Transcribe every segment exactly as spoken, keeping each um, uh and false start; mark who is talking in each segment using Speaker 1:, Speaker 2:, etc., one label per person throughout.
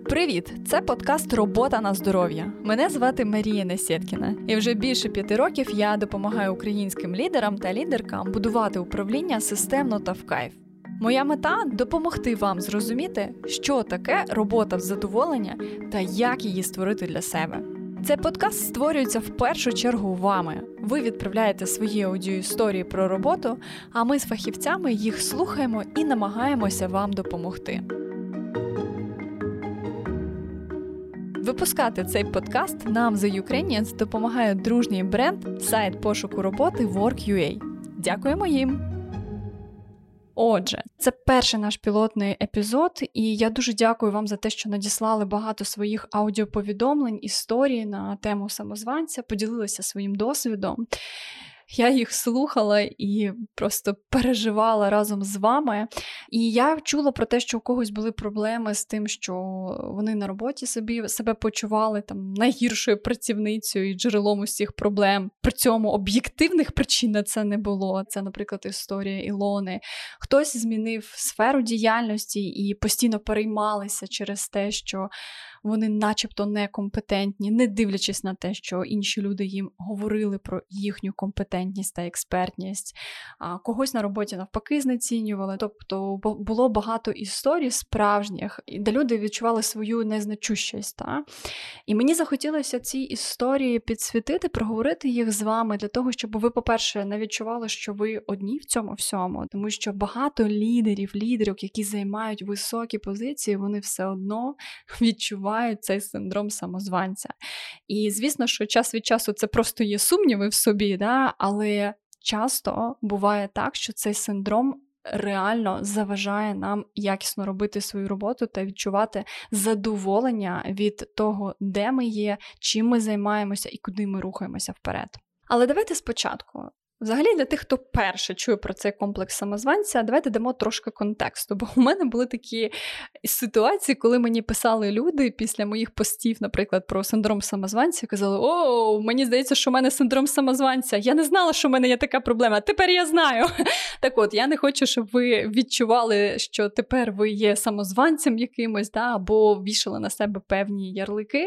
Speaker 1: Привіт! Це подкаст «Робота на здоров'я». Мене звати Марія Несєткіна. І вже більше п'яти років я допомагаю українським лідерам та лідеркам будувати управління системно та в кайф. Моя мета – допомогти вам зрозуміти, що таке робота в задоволення та як її створити для себе. Цей подкаст створюється в першу чергу вами. Ви відправляєте свої аудіоісторії про роботу, а ми з фахівцями їх слухаємо і намагаємося вам допомогти. Випускати цей подкаст нам The Ukrainians допомагає дружній бренд, сайт пошуку роботи Work.ua. Дякуємо їм! Отже, це перший наш пілотний епізод, і я дуже дякую вам за те, що надіслали багато своїх аудіоповідомлень, історій на тему самозванця, поділилися своїм досвідом. Я їх слухала і просто переживала разом з вами. І я чула про те, що у когось були проблеми з тим, що вони на роботі собі, себе почували там найгіршою працівницею і джерелом усіх проблем. При цьому об'єктивних причин на це не було. Це, наприклад, історія Ілони. Хтось змінив сферу діяльності і постійно переймалися через те, що вони начебто некомпетентні, не дивлячись на те, що інші люди їм говорили про їхню компетентність та експертність. А когось на роботі навпаки знецінювали. Тобто було багато історій справжніх, де люди відчували свою незначущість. Та? І мені захотілося ці історії підсвітити, проговорити їх з вами, для того, щоб ви, по-перше, не відчували, що ви одні в цьому всьому. Тому що багато лідерів, лідерів, які займають високі позиції, вони все одно відчувають цей синдром самозванця. І, звісно, що час від часу це просто є сумніви в собі, да? Але часто буває так, що цей синдром реально заважає нам якісно робити свою роботу та відчувати задоволення від того, де ми є, чим ми займаємося і куди ми рухаємося вперед. Але давайте спочатку. Взагалі, для тих, хто перше чує про цей комплекс самозванця, давайте дамо трошки контексту. Бо у мене були такі ситуації, коли мені писали люди після моїх постів, наприклад, про синдром самозванця, казали: «О, мені здається, що в мене синдром самозванця. Я не знала, що в мене є така проблема. Тепер я знаю». Так от, я не хочу, щоб ви відчували, що тепер ви є самозванцем якимось, да, або вішали на себе певні ярлики.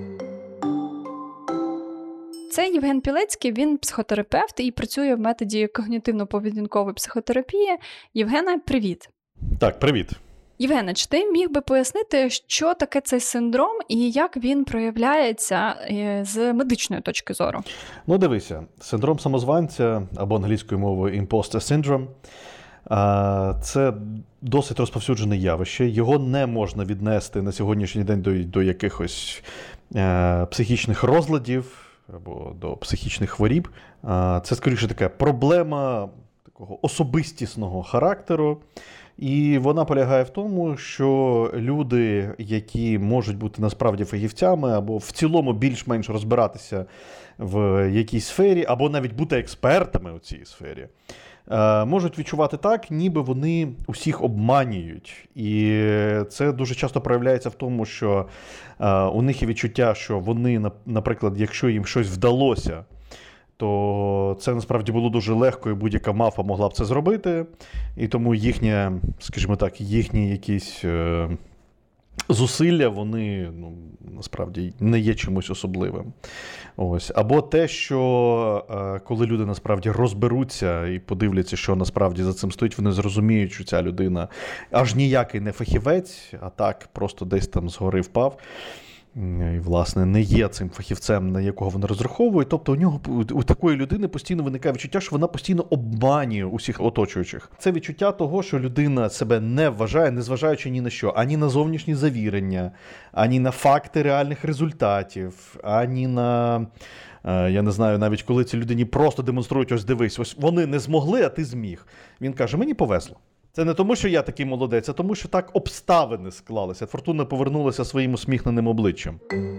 Speaker 1: Це Євген Пілецький, він психотерапевт і працює в методі когнітивно-поведінкової психотерапії. Євгене, привіт.
Speaker 2: Так, привіт.
Speaker 1: Євгене, чи ти міг би пояснити, що таке цей синдром і як він проявляється з медичної точки зору?
Speaker 2: Ну, дивися, синдром самозванця, або англійською мовою imposter syndrome, це досить розповсюджене явище. Його не можна віднести на сьогоднішній день до, до якихось е, психічних розладів, або до психічних хворіб. Це, скоріше, така проблема такого особистісного характеру. І вона полягає в тому, що люди, які можуть бути насправді фахівцями, або в цілому більш-менш розбиратися в якійсь сфері, або навіть бути експертами у цій сфері, можуть відчувати так, ніби вони усіх обманюють. І це дуже часто проявляється в тому, що у них є відчуття, що вони, наприклад, якщо їм щось вдалося, то це насправді було дуже легко, і будь-яка мафа могла б це зробити. І тому їхнє, скажімо так, їхні якісь зусилля, вони, ну, насправді, не є чимось особливим. Ось. Або те, що е, коли люди насправді розберуться і подивляться, що насправді за цим стоїть, вони зрозуміють, що ця людина аж ніякий не фахівець, а так просто десь там згори впав. І, власне, не є цим фахівцем, на якого вони розраховують. Тобто у нього, у такої людини постійно виникає відчуття, що вона постійно обманює усіх оточуючих. Це відчуття того, що людина себе не вважає, незважаючи ні на що. Ані на зовнішні завірення, ані на факти реальних результатів, ані на, я не знаю, навіть коли ці людині просто демонструють: ось дивись, ось вони не змогли, а ти зміг. Він каже: мені повезло. Це не тому, що я такий молодець, а тому, що так обставини склалися. Фортуна повернулася своїм усміхненим обличчям.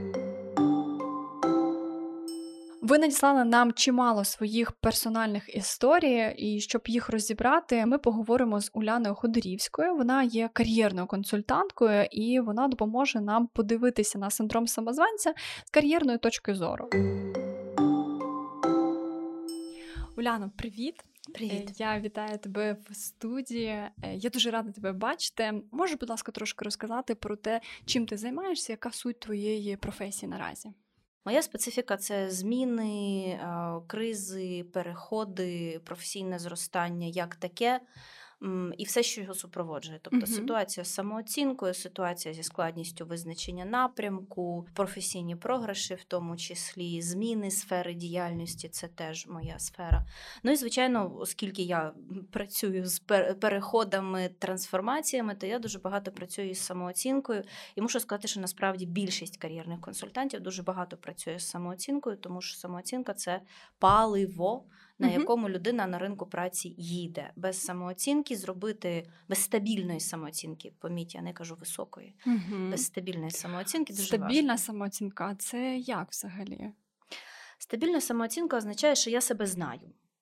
Speaker 1: Ви надіслали нам чимало своїх персональних історій, і щоб їх розібрати, ми поговоримо з Уляною Ходорівською. Вона є кар'єрною консультанткою, і вона допоможе нам подивитися на синдром самозванця з кар'єрної точки зору. Уляно, привіт!
Speaker 3: Привіт.
Speaker 1: Я вітаю тебе в студії. Я дуже рада тебе бачити. Можеш, будь ласка, трошки розказати про те, чим ти займаєшся, яка суть твоєї професії наразі?
Speaker 3: Моя специфіка – це зміни, кризи, переходи, професійне зростання як таке і все, що його супроводжує. Тобто uh-huh. ситуація з самооцінкою, ситуація зі складністю визначення напрямку, професійні програші, в тому числі зміни сфери діяльності – це теж моя сфера. Ну і, звичайно, оскільки я працюю з переходами, трансформаціями, то я дуже багато працюю із самооцінкою. І мушу сказати, що насправді більшість кар'єрних консультантів дуже багато працює з самооцінкою, тому що самооцінка – це паливо, на якому людина на ринку праці їде. Без самооцінки зробити, без стабільної самооцінки, поміть, я не кажу високої, угу. без стабільної самооцінки дуже важко.
Speaker 1: Стабільна самооцінка – це як взагалі?
Speaker 3: Стабільна самооцінка означає, що я себе знаю.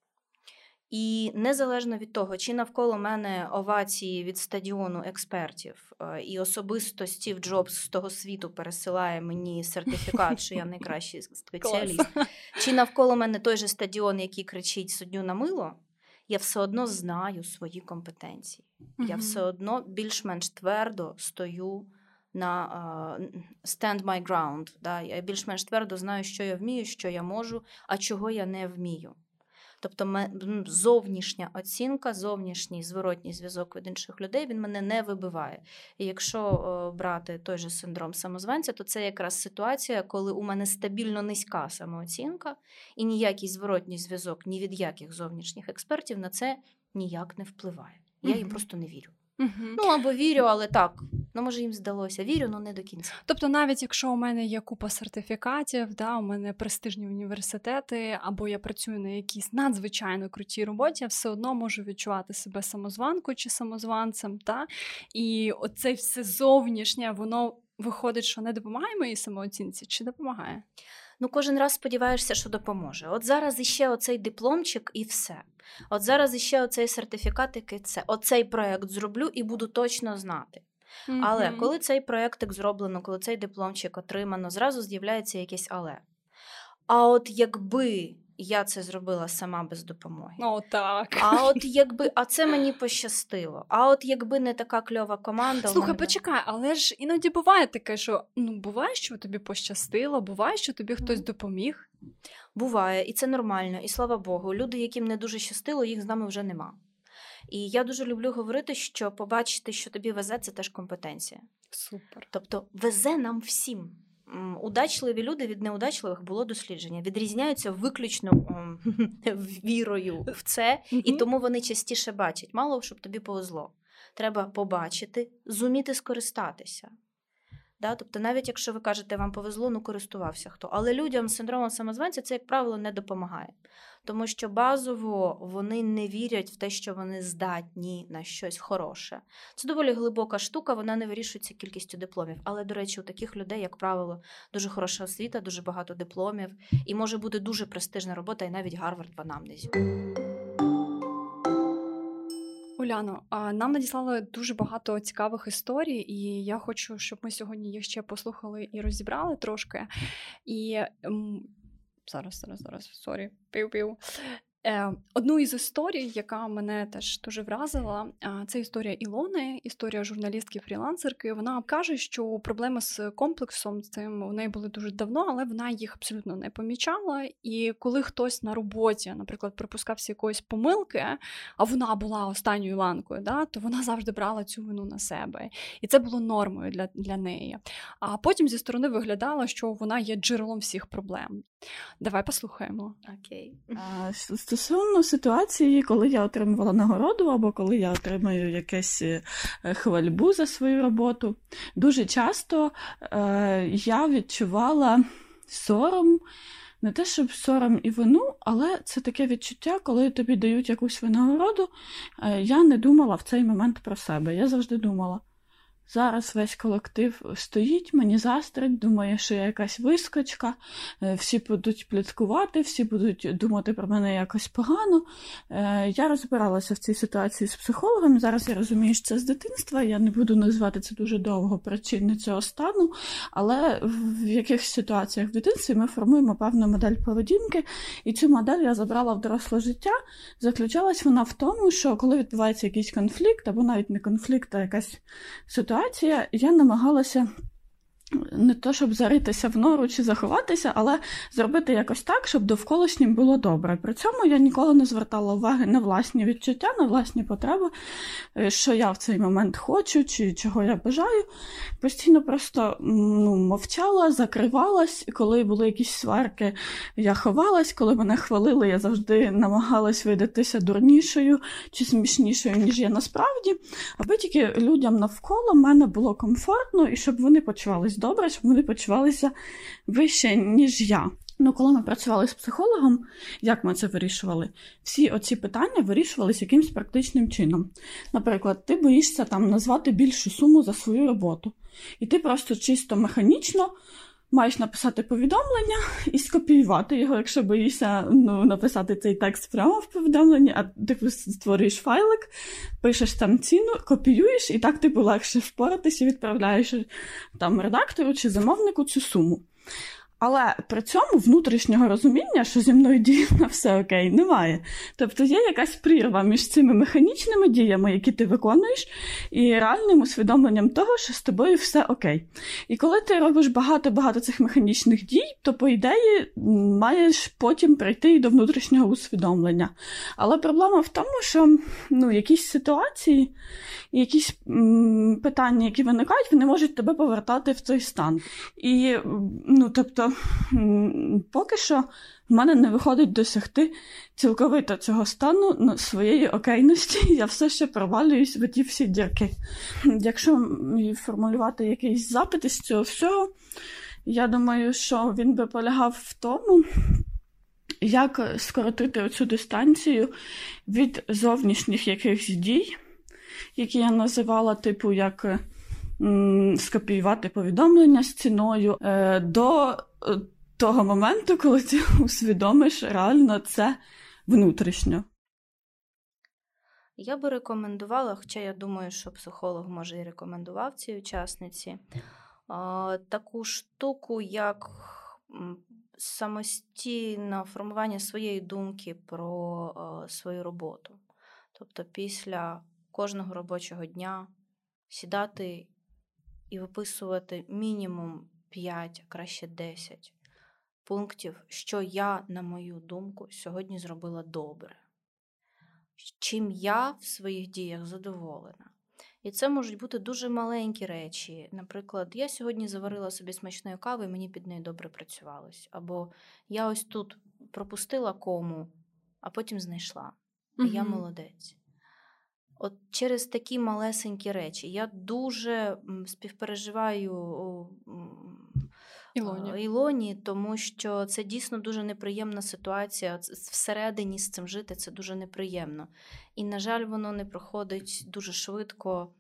Speaker 3: І незалежно від того, чи навколо мене овації від стадіону експертів, і особисто Стів Джобс з того світу пересилає мені сертифікат, що я найкращий спеціаліст, чи навколо мене той же стадіон, який кричить «суддю на мило», я все одно знаю свої компетенції. Mm-hmm. Я все одно більш-менш твердо стою на uh, stand my ground. Да? Я більш-менш твердо знаю, що я вмію, що я можу, а чого я не вмію. Тобто зовнішня оцінка, зовнішній зворотній зв'язок від інших людей, він мене не вибиває. І якщо о, брати той же синдром самозванця, то це якраз ситуація, коли у мене стабільно низька самооцінка і ніякий зворотній зв'язок ні від яких зовнішніх експертів на це ніяк не впливає. Я їм просто не вірю. Uh-huh. Ну, або вірю, але так, ну, може їм здалося, вірю, але не до кінця.
Speaker 1: Тобто навіть якщо у мене є купа сертифікатів, да, у мене престижні університети, або я працюю на якійсь надзвичайно крутій роботі, я все одно можу відчувати себе самозванкою чи самозванцем, та? І оце все зовнішнє, воно виходить, що не допомагає моїй самооцінці, чи допомагає?
Speaker 3: Ну, кожен раз сподіваєшся, що допоможе. От зараз іще оцей дипломчик і все. От зараз іще оцей сертифікатик і це. Оцей проєкт зроблю і буду точно знати. Mm-hmm. Але коли цей проєктик зроблено, коли цей дипломчик отримано, зразу з'являється якесь але. А от якби я це зробила сама без допомоги.
Speaker 1: О, так.
Speaker 3: А от якби, а це мені пощастило. А от якби не така кльова команда.
Speaker 1: Слухай,
Speaker 3: мене...
Speaker 1: почекай, але ж іноді буває таке, що ну буває, що тобі пощастило, буває, що тобі хтось допоміг.
Speaker 3: Буває, і це нормально, і слава Богу. Люди, яким не дуже щастило, їх з нами вже нема. І я дуже люблю говорити, що побачити, що тобі везе, це теж компетенція.
Speaker 1: Супер.
Speaker 3: Тобто везе нам всім. Удачливі люди від неудачливих було дослідження. Відрізняються виключно вірою в це, mm-hmm. і тому вони частіше бачать. Мало, щоб тобі повезло. Треба побачити, зуміти скористатися. Да? Тобто навіть якщо ви кажете, вам повезло, ну користувався хто. Але людям з синдромом самозванця це, як правило, не допомагає. Тому що базово вони не вірять в те, що вони здатні на щось хороше. Це доволі глибока штука, вона не вирішується кількістю дипломів. Але, до речі, у таких людей, як правило, дуже хороша освіта, дуже багато дипломів. І може бути дуже престижна робота, і навіть Гарвард в анамнезі.
Speaker 1: Уляно, нам надіслали дуже багато цікавих історій, і я хочу, щоб ми сьогодні їх ще послухали і розібрали трошки. І м, зараз, зараз, зараз, сорі, пів-пів. Е, одну із історій, яка мене теж дуже вразила, це історія Ілони, історія журналістки-фрілансерки. Вона каже, що проблеми з комплексом з цим у неї були дуже давно, але вона їх абсолютно не помічала. І коли хтось на роботі, наприклад, припускався якоїсь помилки, а вона була останньою ланкою, да, то вона завжди брала цю вину на себе. І це було нормою для, для неї. А потім зі сторони виглядало, що вона є джерелом всіх проблем. Давай послухаємо.
Speaker 3: Окей.
Speaker 4: Okay. Стосовно ситуації, коли я отримувала нагороду або коли я отримую якесь хвальбу за свою роботу, дуже часто е, я відчувала сором, не те, щоб сором і вину, але це таке відчуття, коли тобі дають якусь винагороду, е, я не думала в цей момент про себе. Я завжди думала, Зараз весь колектив стоїть, мені заздрить, думає, що я якась вискочка, всі будуть пліткувати, всі будуть думати про мене якось погано. Я розбиралася в цій ситуації з психологом, зараз я розумію, що це з дитинства, я не буду називати це дуже довго причини цього стану, але в якихось ситуаціях в дитинстві ми формуємо певну модель поведінки, і цю модель я забрала в доросле життя. Заключалась вона в тому, що коли відбувається якийсь конфлікт, або навіть не конфлікт, а якась ситуація, я намагалася не то, щоб заритися в нору чи заховатися, але зробити якось так, щоб довколишнім було добре. При цьому я ніколи не звертала уваги на власні відчуття, на власні потреби, що я в цей момент хочу, чи чого я бажаю. Постійно просто ну, мовчала, закривалась. Коли були якісь сварки, я ховалась. Коли мене хвалили, я завжди намагалась видатися дурнішою чи смішнішою, ніж я насправді. Аби тільки людям навколо мене було комфортно і щоб вони почувались добре, щоб вони почувалися вище, ніж я. Ну, коли ми працювали з психологом, як ми це вирішували? Всі оці питання вирішувалися якимось практичним чином. Наприклад, ти боїшся там назвати більшу суму за свою роботу. І ти просто чисто механічно маєш написати повідомлення і скопіювати його, якщо боїшся ну, написати цей текст прямо в повідомленні, а ти створюєш файлик, пишеш там ціну, копіюєш, і так типу легше впоратися і відправляєш там редактору чи замовнику цю суму. Але при цьому внутрішнього розуміння, що зі мною дійсно все окей, немає. Тобто є якась прірва між цими механічними діями, які ти виконуєш, і реальним усвідомленням того, що з тобою все окей. І коли ти робиш багато-багато цих механічних дій, то, по ідеї, маєш потім прийти і до внутрішнього усвідомлення. Але проблема в тому, що ну, якісь ситуації, якісь м, питання, які виникають, вони можуть тебе повертати в цей стан. І, ну, тобто, поки що в мене не виходить досягти цілковито цього стану своєї окейності, я все ще провалююсь в ті всі дірки. Якщо формулювати якийсь запит із цього всього, я думаю, що він би полягав в тому, як скоротити оцю дистанцію від зовнішніх якихось дій, які я називала, типу, як м, скопіювати повідомлення з ціною, е, до того моменту, коли ти усвідомиш реально це внутрішньо.
Speaker 3: Я би рекомендувала, хоча я думаю, що психолог може і рекомендував цій учасниці, таку штуку, як самостійне формування своєї думки про свою роботу. Тобто після кожного робочого дня сідати і виписувати мінімум п'ять, а краще десять пунктів, що я, на мою думку, сьогодні зробила добре. Чим я в своїх діях задоволена. І це можуть бути дуже маленькі речі. Наприклад, я сьогодні заварила собі смачної кави, і мені під нею добре працювалось. Або я ось тут пропустила кому, а потім знайшла. І угу. Я молодець. От через такі малесенькі речі. Я дуже співпереживаю
Speaker 1: Ілоні.
Speaker 3: Ілоні, тому що це дійсно дуже неприємна ситуація. Всередині з цим жити це дуже неприємно. І, на жаль, воно не проходить дуже швидко.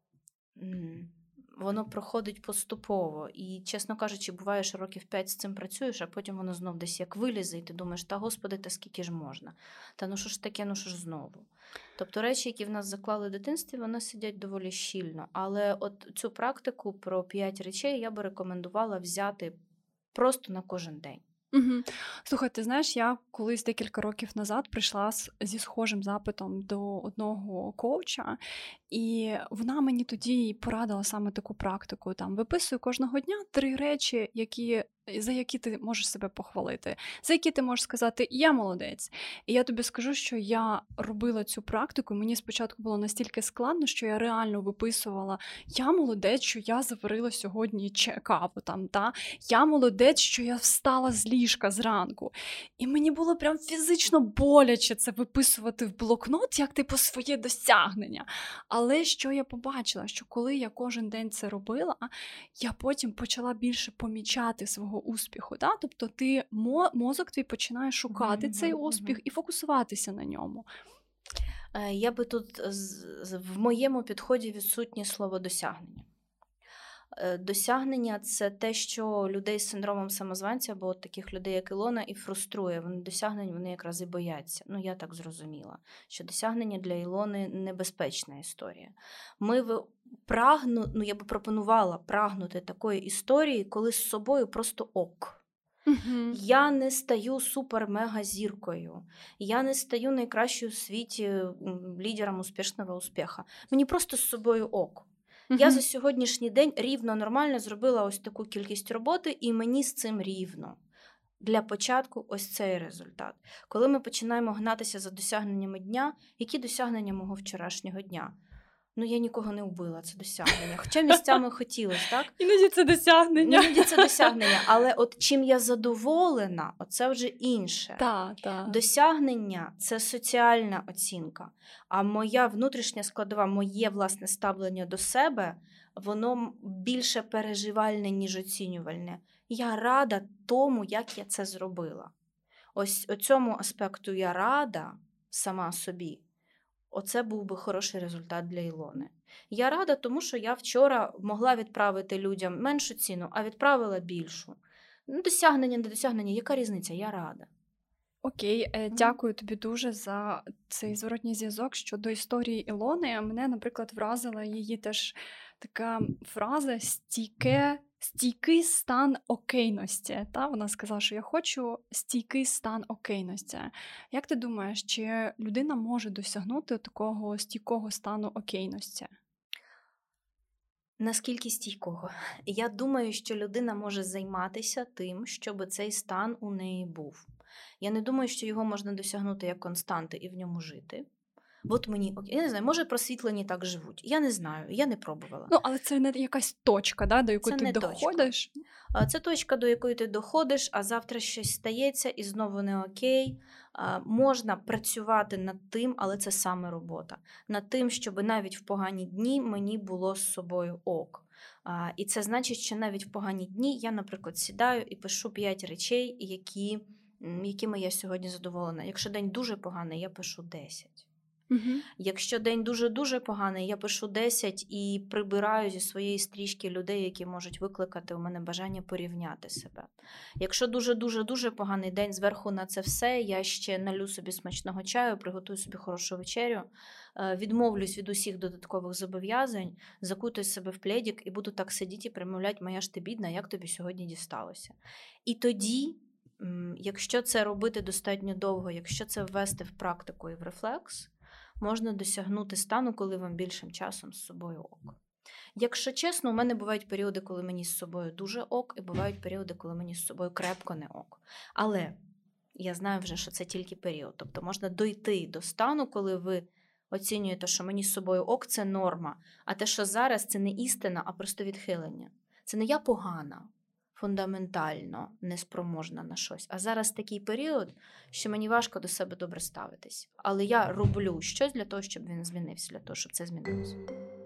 Speaker 3: Воно проходить поступово. І, чесно кажучи, буває, що років п'ять з цим працюєш, а потім воно знов десь як вилізе, і ти думаєш, та господи, та скільки ж можна? Та ну що ж таке, ну що ж знову? Тобто речі, які в нас заклали в дитинстві, вони сидять доволі щільно. Але от цю практику про п'ять речей я би рекомендувала взяти просто на кожен день.
Speaker 1: Угу. Слухай, ти знаєш, я колись декілька років назад прийшла з, зі схожим запитом до одного коуча, і вона мені тоді порадила саме таку практику. Там виписую кожного дня три речі, які, за які ти можеш себе похвалити, за які ти можеш сказати «я молодець». І я тобі скажу, що я робила цю практику, і мені спочатку було настільки складно, що я реально виписувала «я молодець, що я заварила сьогодні каву», там, та? «я молодець, що я встала з ліжка зранку». І мені було прям фізично боляче це виписувати в блокнот, як типу своє досягнення. Але що я побачила, що коли я кожен день це робила, я потім почала більше помічати свого успіху. Да? Тобто ти, мозок твій починає шукати mm-hmm. цей успіх mm-hmm. і фокусуватися на ньому.
Speaker 3: Я би тут, в моєму підході відсутнє слово «досягнення». Досягнення – це те, що людей з синдромом самозванця, або от таких людей, як Ілона, і фруструє. Вони досягнень, вони якраз і бояться. Ну, я так зрозуміла, що досягнення для Ілони – небезпечна історія. Ми прагну, ну, я би пропонувала прагнути такої історії, коли з собою просто ок.
Speaker 1: Угу.
Speaker 3: Я не стаю супер-мега-зіркою. Я не стаю найкращою у світі лідером успішного успіху. Мені просто з собою ок. Uh-huh. Я за сьогоднішній день рівно нормально зробила ось таку кількість роботи, і мені з цим рівно. Для початку ось цей результат. Коли ми починаємо гнатися за досягненнями дня, які досягнення мого вчорашнього дня? Ну, я нікого не вбила, це досягнення. Хоча місцями хотілося, так?
Speaker 1: Іноді це досягнення.
Speaker 3: Іноді це досягнення, але от чим я задоволена, оце вже інше.
Speaker 1: Так, так.
Speaker 3: Досягнення – це соціальна оцінка, а моя внутрішня складова, моє власне ставлення до себе, воно більше переживальне, ніж оцінювальне. Я рада тому, як я це зробила. Ось у цьому аспекту я рада сама собі. Оце був би хороший результат для Ілони. Я рада, тому що я вчора могла відправити людям меншу ціну, а відправила більшу. Ну, досягнення, не досягнення, яка різниця? Я рада.
Speaker 1: Окей, е, дякую тобі дуже за цей зворотній зв'язок щодо історії Ілони. Мене, наприклад, вразила її теж така фраза «стійке, стійкий стан окейності». Та? Вона сказала, що я хочу стійкий стан окейності. Як ти думаєш, чи людина може досягнути такого стійкого стану окейності?
Speaker 3: Наскільки стійкого? Я думаю, що людина може займатися тим, щоб цей стан у неї був. Я не думаю, що його можна досягнути як константи і в ньому жити. От мені, я не знаю, може просвітлені так живуть. Я не знаю, я не пробувала.
Speaker 1: Ну, але це не якась точка, да, до якої
Speaker 3: це
Speaker 1: ти доходиш?
Speaker 3: Точка. Це точка, до якої ти доходиш, а завтра щось стається і знову не окей. Можна працювати над тим, але це саме робота. Над тим, щоб навіть в погані дні мені було з собою ок. І це значить, що навіть в погані дні я, наприклад, сідаю і пишу п'ять речей, які, якими я сьогодні задоволена. Якщо день дуже поганий, я пишу десять.
Speaker 1: Угу.
Speaker 3: Якщо день дуже-дуже поганий, я пишу десять і прибираю зі своєї стрічки людей, які можуть викликати у мене бажання порівняти себе. Якщо дуже-дуже-дуже поганий день, зверху на це все, я ще налю собі смачного чаю, приготую собі хорошу вечерю, відмовлюсь від усіх додаткових зобов'язань, закутую себе в пледик і буду так сидіти і примовляти, моя ж ти бідна, як тобі сьогодні дісталося. І тоді, якщо це робити достатньо довго, якщо це ввести в практику і в рефлекс, можна досягнути стану, коли вам більшим часом з собою ок. Якщо чесно, у мене бувають періоди, коли мені з собою дуже ок, і бувають періоди, коли мені з собою крепко не ок. Але я знаю вже, що це тільки період. Тобто можна дойти до стану, коли ви оцінюєте, що мені з собою ок – це норма, а те, що зараз – це не істина, а просто відхилення. Це не я погана, фундаментально неспроможна на щось. А зараз такий період, що мені важко до себе добре ставитись. Але я роблю щось для того, щоб він змінився, для того, щоб це змінилося.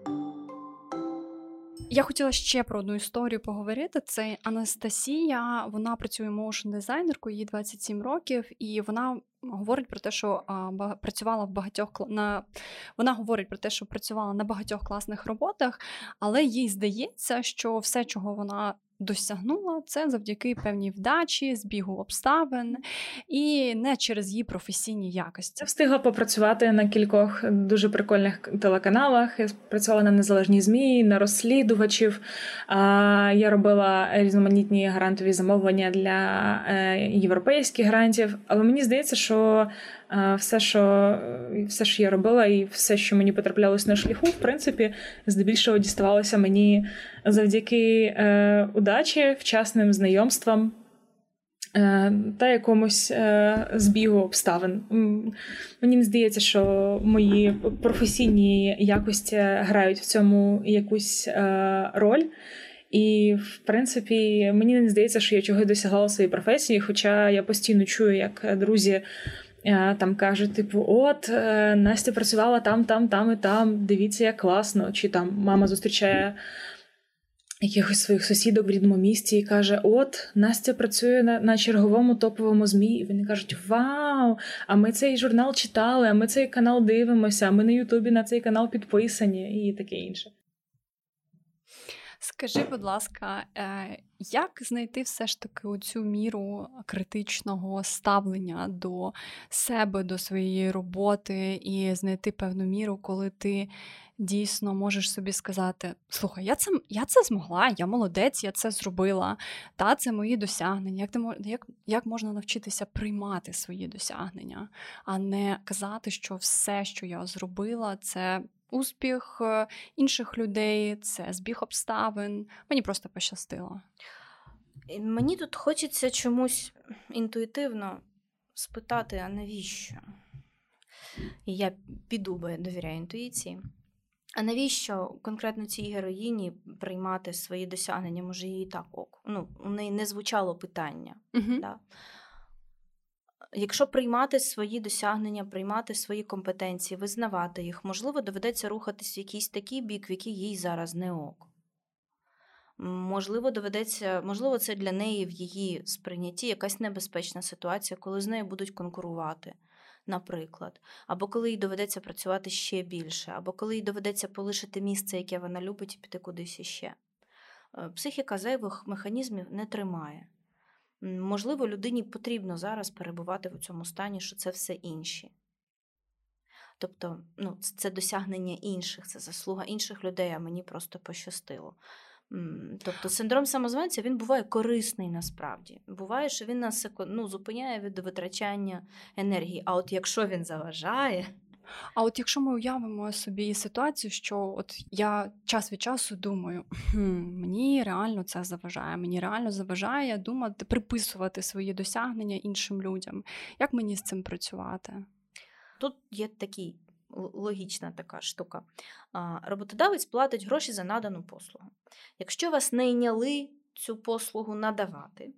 Speaker 1: Я хотіла ще про одну історію поговорити. Це Анастасія, вона працює моушн-дизайнеркою, їй двадцять сім років, і вона говорить про те, що а, ба, працювала в багатьох на вона говорить про те, що працювала на багатьох класних роботах, але їй здається, що все, чого вона досягнула, це завдяки певній вдачі, збігу обставин і не через її професійні якості.
Speaker 5: Я встигла попрацювати на кількох дуже прикольних телеканалах. Я працювала на незалежній ЗМІ, на розслідувачів. Я робила різноманітні грантові замовлення для європейських грантів. Але мені здається, що все, що, все, що я робила і все, що мені потраплялось на шляху, в принципі, здебільшого діставалося мені завдяки е, удачі, вчасним знайомствам е, та якомусь е, збігу обставин. Мені не здається, що мої професійні якості грають в цьому якусь е, роль. І, в принципі, мені не здається, що я чогось досягла у своїй професії, хоча я постійно чую, як друзі там кажуть, типу, от, Настя працювала там, там, там і там, дивіться, як класно. Чи там мама зустрічає якихось своїх сусідок в рідному місті і каже, от, Настя працює на, на черговому топовому ЗМІ. І вони кажуть, вау, а ми цей журнал читали, а ми цей канал дивимося, а ми на Ютубі на цей канал підписані і таке інше.
Speaker 1: Скажи, будь ласка, е, як знайти все ж таки оцю міру критичного ставлення до себе, до своєї роботи, і знайти певну міру, коли ти дійсно можеш собі сказати: слухай, я це, я це змогла, я молодець, я це зробила, та це мої досягнення. Як, ти, мо- як, як можна навчитися приймати свої досягнення, а не казати, що все, що я зробила, це успіх е, інших людей, це збіг обставин, мені просто пощастило.
Speaker 3: І Мені тут хочеться чомусь інтуїтивно спитати, а навіщо? І я піду, бо я довіряю інтуїції. А навіщо конкретно цій героїні приймати свої досягнення? Може, їй і так ок. Ну, у неї не звучало питання.
Speaker 1: Угу.
Speaker 3: Да? Якщо приймати свої досягнення, приймати свої компетенції, визнавати їх, можливо, доведеться рухатись в якийсь такий бік, в який їй зараз не ок. Можливо, доведеться, можливо, це для неї в її сприйнятті якась небезпечна ситуація, коли з нею будуть конкурувати, наприклад. Або коли їй доведеться працювати ще більше, або коли їй доведеться полишити місце, яке вона любить, і піти кудись іще. Психіка зайвих механізмів не тримає. Можливо, людині потрібно зараз перебувати в цьому стані, що це все інші. Тобто, ну, це досягнення інших, це заслуга інших людей, а мені просто пощастило. Тобто синдром самозванця, він буває корисний насправді. Буває, що він нас ну, зупиняє від витрачання енергії. А от якщо він заважає...
Speaker 1: А от якщо ми уявимо собі ситуацію, що от я час від часу думаю, хм, мені реально це заважає, мені реально заважає думати, приписувати свої досягнення іншим людям. Як мені з цим працювати?
Speaker 3: Тут є такий, логічна така штука. Роботодавець платить гроші за надану послугу. Якщо вас найняли цю послугу надавати,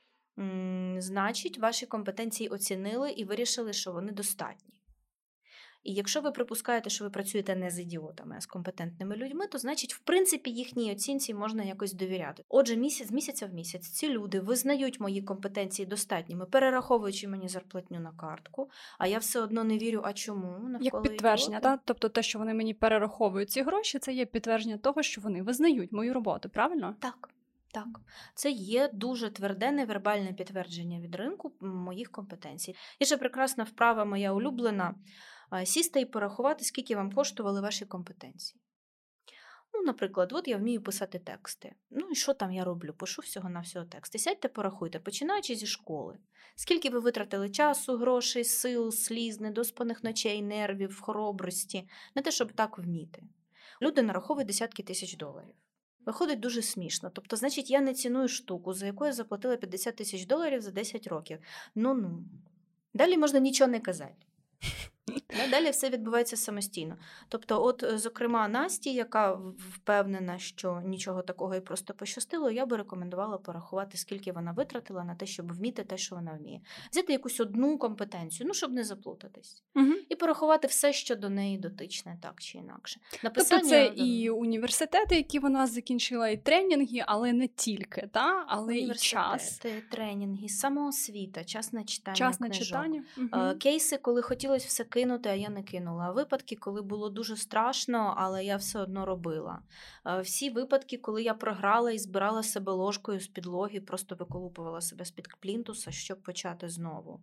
Speaker 3: значить ваші компетенції оцінили і вирішили, що вони достатні. І якщо ви припускаєте, що ви працюєте не з ідіотами, а з компетентними людьми, то, значить, в принципі, їхній оцінці можна якось довіряти. Отже, місяць, з місяця в місяць ці люди визнають мої компетенції достатніми, перераховуючи мені зарплатню на картку, а я все одно не вірю, а чому? Навколо
Speaker 1: Як підтвердження,
Speaker 3: ідіоти.
Speaker 1: так? Тобто те, що вони мені перераховують ці гроші, це є підтвердження того, що вони визнають мою роботу, правильно?
Speaker 3: Так. Так, це є дуже тверде невербальне підтвердження від ринку моїх компетенцій. І ще прекрасна вправа моя улюблена – сісти і порахувати, скільки вам коштували ваші компетенції. Ну, наприклад, от я вмію писати тексти. Ну, і що там я роблю? Пишу всього-навсього тексти. Сядьте, порахуйте, починаючи зі школи. Скільки ви витратили часу, грошей, сил, сліз, недоспаних ночей, нервів, хоробрості, на те, щоб так вміти. Люди нараховують десятки тисяч доларів. Виходить дуже смішно. Тобто, значить, я не ціную штуку, за яку я заплатила п'ятдесят тисяч доларів за десять років. Ну-ну. Далі можна нічого не казати. Далі все відбувається самостійно. Тобто, от, зокрема, Насті, яка впевнена, що нічого такого і просто пощастило, я би рекомендувала порахувати, скільки вона витратила на те, щоб вміти те, що вона вміє. Взяти якусь одну компетенцію, ну, щоб не заплутатись.
Speaker 1: Угу.
Speaker 3: І порахувати все, що до неї дотичне, так чи інакше. Написання...
Speaker 1: Тобто це і університети, які вона закінчила, і тренінги, але не тільки, та? Але і час.
Speaker 3: Тренінги, самоосвіта, час на читання
Speaker 1: Час на
Speaker 3: книжок.
Speaker 1: читання. Угу.
Speaker 3: Кейси, коли хотілося все кинути, а я не кинула. Випадки, коли було дуже страшно, але я все одно робила. Всі випадки, коли я програла і збирала себе ложкою з підлоги, просто виколупувала себе з-під плінтуса, щоб почати знову.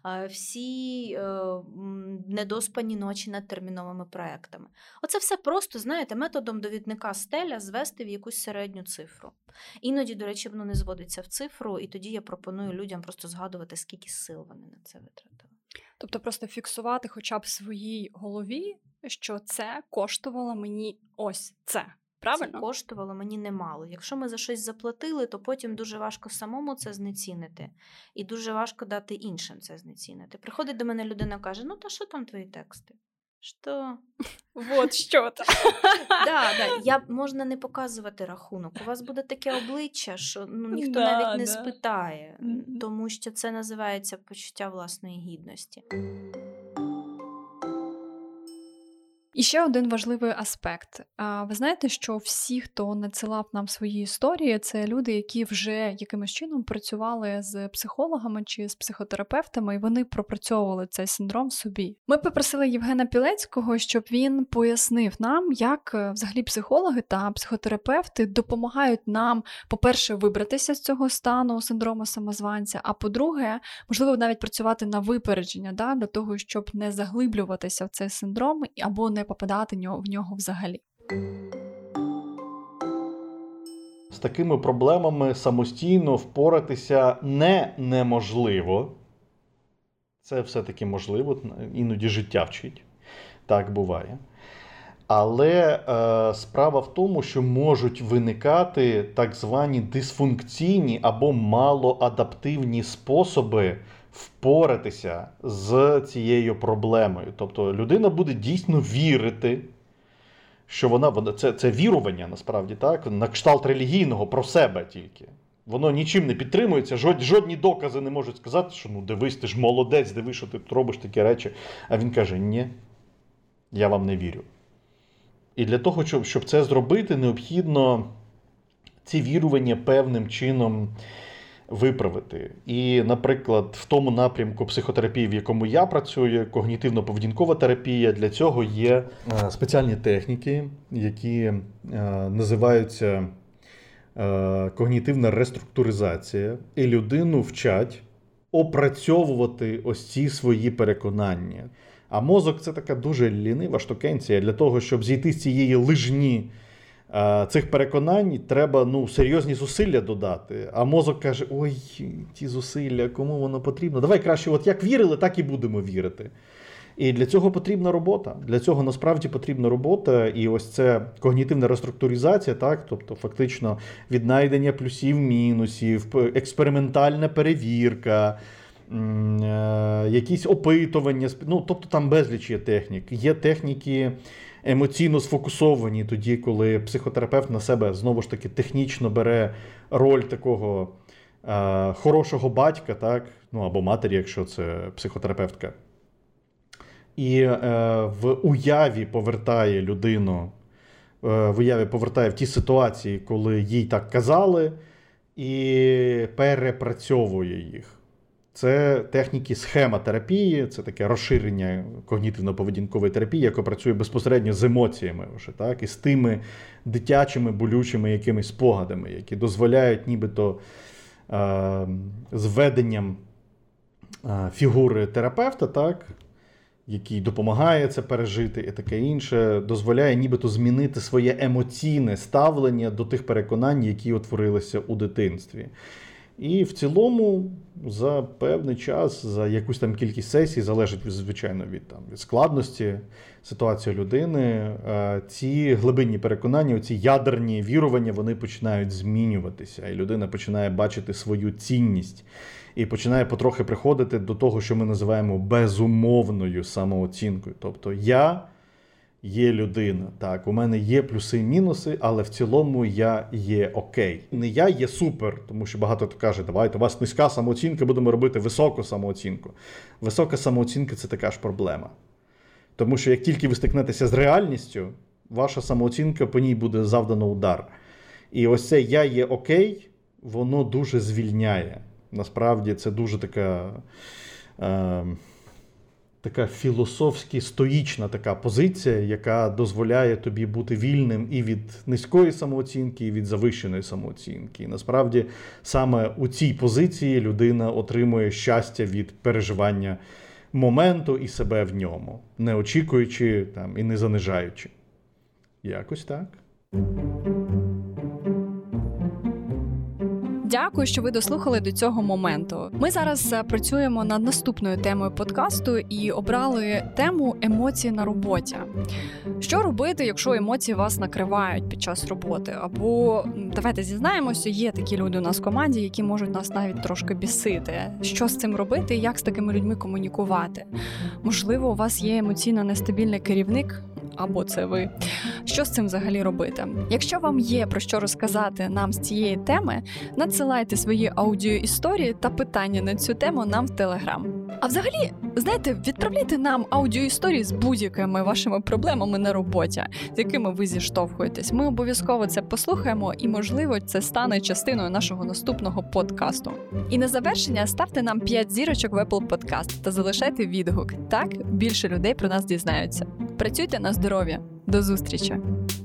Speaker 3: Всі недоспані ночі над терміновими проектами. Оце все просто, знаєте, методом довідника стеля звести в якусь середню цифру. Іноді, до речі, воно не зводиться в цифру, і тоді я пропоную людям просто згадувати, скільки сил вони на це витратили.
Speaker 1: Тобто просто фіксувати хоча б в своїй голові, що це коштувало мені ось це. Правильно?
Speaker 3: Це коштувало мені немало. Якщо ми за щось заплатили, то потім дуже важко самому це знецінити. І дуже важко дати іншим це знецінити. Приходить до мене людина, каже, ну та що там твої тексти? Що?
Speaker 1: Вот що-то.
Speaker 3: Да, да. Я, можна не показувати рахунок. У вас буде таке обличчя, що ну, ніхто
Speaker 1: да,
Speaker 3: навіть не
Speaker 1: да.
Speaker 3: спитає.
Speaker 1: Mm-hmm.
Speaker 3: Тому що це називається почуття власної гідності.
Speaker 1: І ще один важливий аспект. Ви знаєте, що всі, хто надсилав нам свої історії, це люди, які вже якимось чином працювали з психологами чи з психотерапевтами, і вони пропрацьовували цей синдром в собі. Ми попросили Євгена Пілецького, щоб він пояснив нам, як взагалі психологи та психотерапевти допомагають нам, по-перше, вибратися з цього стану синдрому самозванця, а по-друге, можливо, навіть працювати на випередження, да, для того, щоб не заглиблюватися в цей синдром або не попадати в нього взагалі.
Speaker 2: З такими проблемами самостійно впоратися не неможливо. Це все-таки можливо, іноді життя вчить. Так буває. Але е, справа в тому, що можуть виникати так звані дисфункційні або малоадаптивні способи впоратися з цією проблемою. Тобто людина буде дійсно вірити, що вона, це, це вірування насправді, так, на кшталт релігійного про себе тільки. Воно нічим не підтримується, жодні, жодні докази не можуть сказати, що ну дивись, ти ж молодець, дивись, що ти тут робиш такі речі. А він каже, ні, я вам не вірю. І для того, щоб, щоб це зробити, необхідно ці вірування певним чином виправити. І, наприклад, в тому напрямку психотерапії, в якому я працюю, когнітивно-поведінкова терапія, для цього є спеціальні техніки, які називаються когнітивна реструктуризація. І людину вчать опрацьовувати ось ці свої переконання. А мозок – це така дуже лінива штукенція. Для того, щоб зійти з цієї лижні цих переконань, треба ну, серйозні зусилля додати. А мозок каже, ой, ті зусилля, кому воно потрібно? Давай краще, от як вірили, так і будемо вірити. І для цього потрібна робота. Для цього насправді потрібна робота. І ось це когнітивна реструктуризація, так? Тобто фактично віднайдення плюсів, мінусів, експериментальна перевірка, якісь опитування, ну, тобто там безліч є технік. Є техніки емоційно сфокусовані, тоді, коли психотерапевт на себе, знову ж таки, технічно бере роль такого е, хорошого батька, так? Ну, або матері, якщо це психотерапевтка. І е, в уяві повертає людину, е, в уяві повертає в ті ситуації, коли їй так казали, і перепрацьовує їх. Це техніки схемотерапії, це таке розширення когнітивно-поведінкової терапії, яка працює безпосередньо з емоціями вже, так, і з тими дитячими, болючими якимись спогадами, які дозволяють нібито е, з введенням е, фігури терапевта, так, який допомагає це пережити і таке інше, дозволяє нібито змінити своє емоційне ставлення до тих переконань, які утворилися у дитинстві. І в цілому за певний час, за якусь там кількість сесій, залежить, звичайно, від, там, від складності ситуації людини, ці глибинні переконання, ці ядерні вірування, вони починають змінюватися. І людина починає бачити свою цінність. І починає потрохи приходити до того, що ми називаємо безумовною самооцінкою. Тобто я є людина, так, у мене є плюси і мінуси, але в цілому я є окей. Не я є супер, тому що багато хто каже, давайте, у вас низька самооцінка, будемо робити високу самооцінку. Висока самооцінка – це така ж проблема. Тому що як тільки ви стикнетеся з реальністю, ваша самооцінка, по ній буде завдано удар. І ось це я є окей, воно дуже звільняє. Насправді це дуже така... Е- така філософськи стоїчна така позиція, яка дозволяє тобі бути вільним і від низької самооцінки, і від завищеної самооцінки. І насправді саме у цій позиції людина отримує щастя від переживання моменту і себе в ньому, не очікуючи там, і не занижаючи. Якось так.
Speaker 1: Дякую, що ви дослухали до цього моменту. Ми зараз працюємо над наступною темою подкасту і обрали тему емоції на роботі. Що робити, якщо емоції вас накривають під час роботи? Або, давайте зізнаємося, є такі люди у нас в команді, які можуть нас навіть трошки бісити. Що з цим робити і як з такими людьми комунікувати? Можливо, у вас є емоційно нестабільний керівник, або це ви. Що з цим взагалі робити? Якщо вам є про що розказати нам з цієї теми, надсилайте свої аудіоісторії та питання на цю тему нам в Телеграм. А взагалі, знаєте, відправляйте нам аудіоісторії з будь-якими вашими проблемами на роботі, з якими ви зіштовхуєтесь. Ми обов'язково це послухаємо і, можливо, це стане частиною нашого наступного подкасту. І на завершення ставте нам п'ять зірочок в Apple Podcast та залишайте відгук. Так більше людей про нас дізнаються. Працюйте на здоров'я. До зустрічі!